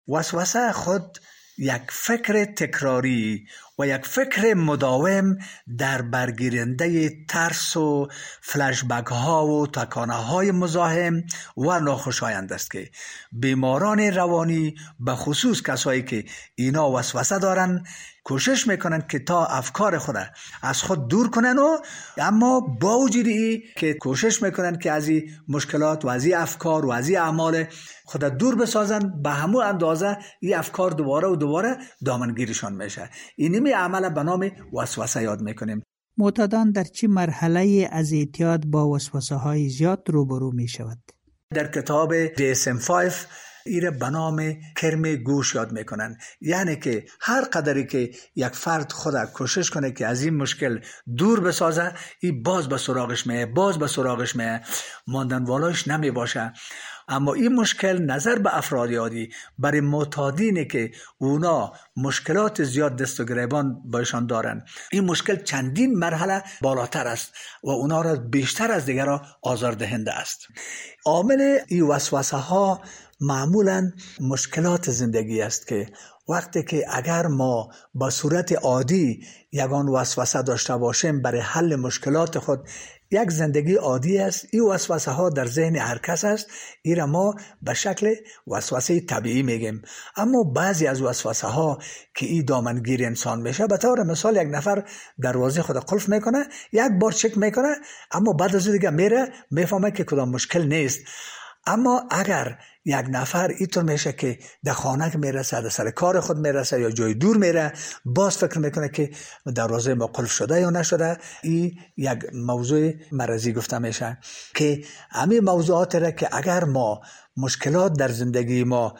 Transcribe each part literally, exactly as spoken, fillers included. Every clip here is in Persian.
وسوسه خود یک فکر تکراری و یک فکر مداوم در برگیرنده ترس و فلشبک ها و تکانه های مزاحم و ناخوشایند است که بیماران روانی به خصوص کسایی که اینا وسوسه دارن کوشش میکنن که تا افکار خود از خود دور کنن و اما با وجود این که کوشش میکنن که از این مشکلات و از این افکار و از این اعمال خود دور بسازن، به همون اندازه این افکار دوباره و دوباره دامنگیرشان میشه. اینمی عمل به نام وسوسه یاد میکنیم. معتادان در چه مرحله از اعتیاد با وسوسه های زیاد روبرو می شود؟ در کتاب دی اس ام پنج ایره به نام کرم گوش یاد میکنن، یعنی که هر قدری که یک فرد خود کوشش کنه که از این مشکل دور بسازه، این باز به سراغش میه باز به سراغش میه ماندن والاش نمی باشه. اما این مشکل نظر به افراد عادی برای معتادینه که اونا مشکلات زیاد دست و گریبان بایشان دارن، این مشکل چندین مرحله بالاتر است و اونا را بیشتر از دیگران آزاردهنده است. عامل این وسوسه ها معمولا مشکلات زندگی است که وقتی که اگر ما با صورت عادی یگان وسوسه داشته باشیم برای حل مشکلات خود، یک زندگی عادی است، این وسوسه ها در ذهن هر کس است، این را ما به شکل وسوسه طبیعی میگیم. اما بعضی از وسوسه ها که این دامنگیر انسان میشه، به طور مثال یک نفر دروازه خود قلف میکنه، یک بار چک میکنه، اما بعد از دیگه میره میفهمه که کدام مشکل نیست. اما اگر یک نفر اینطور میشه که در خانه میرسه، در سر کار خود میرسه یا جای دور میره، باز فکر میکنه که دروازه ما قلف شده یا نشده، این یک موضوع مرضی گفته میشه که همین موضوعات را که اگر ما مشکلات در زندگی ما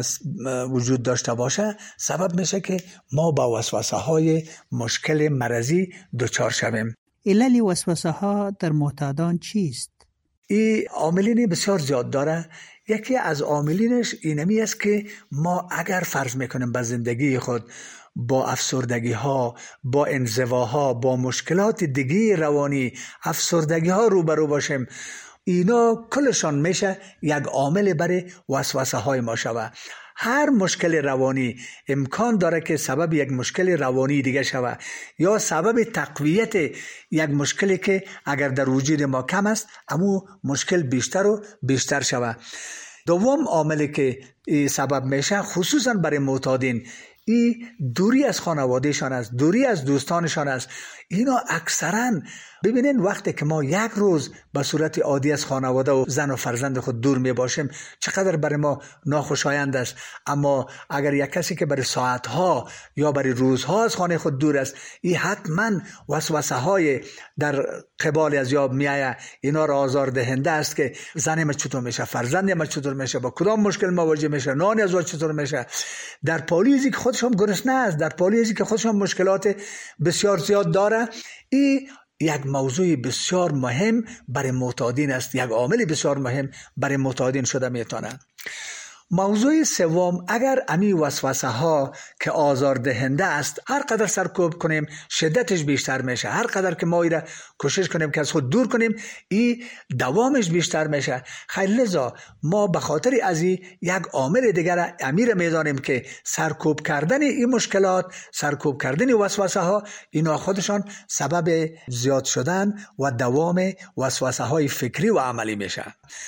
وجود داشته باشه، سبب میشه که ما با وسوسه های مشکل مرضی دچار شویم. علل وسوسه ها در معتادان چیست؟ این عاملین بسیار زیاد داره. یکی از عاملینش اینمی است که ما اگر فرض میکنیم به زندگی خود با افسردگی ها، با انزواها، با مشکلات دیگه روانی، افسردگی ها روبرو باشیم، اینا کلشان میشه یک عامل برای وسوسه های ما شود. هر مشکل روانی امکان داره که سبب یک مشکل روانی دیگه شوه یا سبب تقویت یک مشکلی که اگر در وجود ما کم است اما مشکل بیشتر و بیشتر شوه. دوم عاملی که سبب میشه خصوصا برای معتادین، این دوری از خانوادهشان است، دوری از دوستانشان است. اینا اکثرا ببینین وقتی که ما یک روز به صورت عادی از خانواده و زن و فرزند خود دور می باشیم چقدر برای ما ناخوشایند است، اما اگر یک کسی که برای ساعتها یا برای روزها از خانه خود دور است، این حتما وسوسه های در قبال از یاب می آید، اینا را آزار دهنده است که زن ما چطور میشه، فرزند ما چطور میشه، با کدام مشکل مواجه میشه، نان از چطور میشه، در پالیزی که خودشون گرسنه است، در پالیزی که خودشون مشکلات بسیار زیاد داره. این یک موضوع بسیار مهم برای معتادین است، یک عامل بسیار مهم برای معتادین شده میتونه. موضوع سوم، اگر امی وسوسه ها که آزار دهنده است هر قدر سرکوب کنیم شدتش بیشتر میشه، هر قدر که ما ایره کوشش کنیم که از خود دور کنیم این دوامش بیشتر میشه. خیلی لذا ما به خاطر از این یک عامل دیگر امیر میدانیم که سرکوب کردن این مشکلات، سرکوب کردن وسوسه ها، اینا خودشان سبب زیاد شدن و دوام وسوسه های فکری و عملی میشه.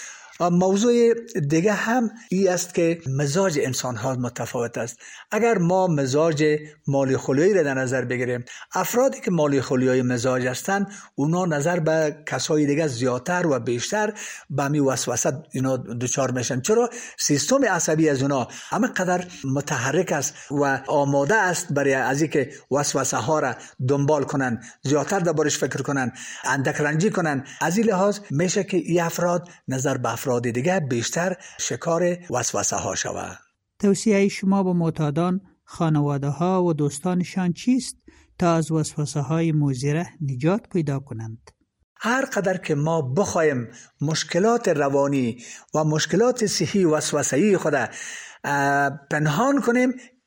موضوع دیگه هم ای است که مزاج انسان ها متفاوت است. اگر ما مزاج مالی خلویی را در نظر بگیریم، افرادی که مالی خلویی مزاج هستند اونا نظر به کسای دیگه زیادتر و بیشتر به می وسوسه اینا دچار میشن. چرا؟ سیستم عصبی از اونا همه قدر متحرک است و آماده است برای از اینکه وسوسه ها را دنبال کنن، زیادتر دربارش فکر کنن، اندک رنجی کنن. از این لحاظ میشه که این افراد نظر به افراد دیگه بیشتر شکار وسوسه ها شود. توصیه شما به معتادان، خانواده ها و دوستانشان چیست تا از وسوسه های مضر نجات پیدا کنند؟ هر قدر که ما بخوایم مشکلات روانی و مشکلات صحی وسوسه‌ای خود پنهان کنیم،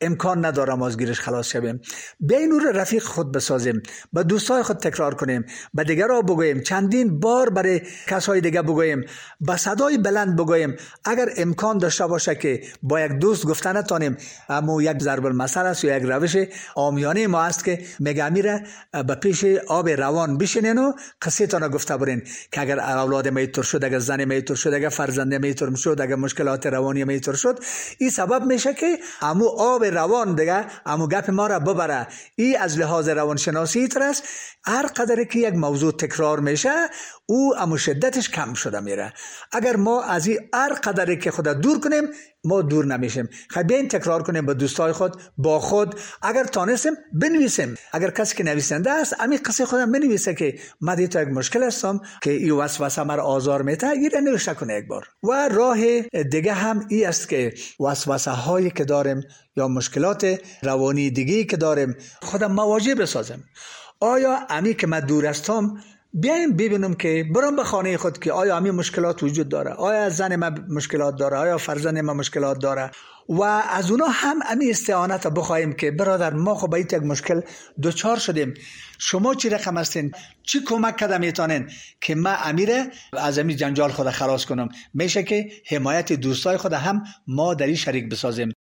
امکان نداره ما از گیرش خلاص شویم. بیاین او را رفیق خود بسازیم، به دوستای خود تکرار کنیم، به دیگرها بگوییم، چندین بار برای کسای دیگه بگوییم، با صدای بلند بگوییم. اگر امکان داشته باشه که با یک دوست گفتن نتونیم، اما یک ضرب المثل است یا یک روش عامیانه ما است که میگه میره به پیش آب روان بشینین و قصه تان گفته برین که اگر اولاد میتور شد، اگر زن میتور شد، اگر فرزند میتور شد، اگر مشکلات روانی میتور شد، این سبب میشه که امو آب روان دیگه امو گپ ما را ببره. این از لحاظ روانشناسی ترس هر قدر که یک موضوع تکرار میشه او امو شدتش کم شده میره. اگر ما از این هر قدر که خود دور کنیم ما دور نمیشیم. خیلی بیاین تکرار کنیم با دوستای خود، با خود. اگر تانستیم بنویسیم. اگر کسی که نویسنده است امی قصه خودم بنویسه که من دیتا یک مشکل هستم که این وسوسه مرا آزار میده، این را نوشته کنه یک بار. و راه دیگه هم این است که وسوسه هایی که داریم یا مشکلات روانی دیگه که داریم خودم مواجه بسازم. آیا امی که من دور هستم بیایم ببینم که برام به خانه خود که آیا همین مشکلات وجود داره، آیا زن من مشکلات داره، آیا فرزند من مشکلات داره، و از اونا هم همین استعانت بخوایم که برادر ما خب باید یک مشکل دوچار شدیم، شما چی رقم هستین، چی کمک کده میتونین که من امیره از همین جنجال خود خلاص کنم. میشه که حمایت دوستای خود هم ما در این شریک بسازیم.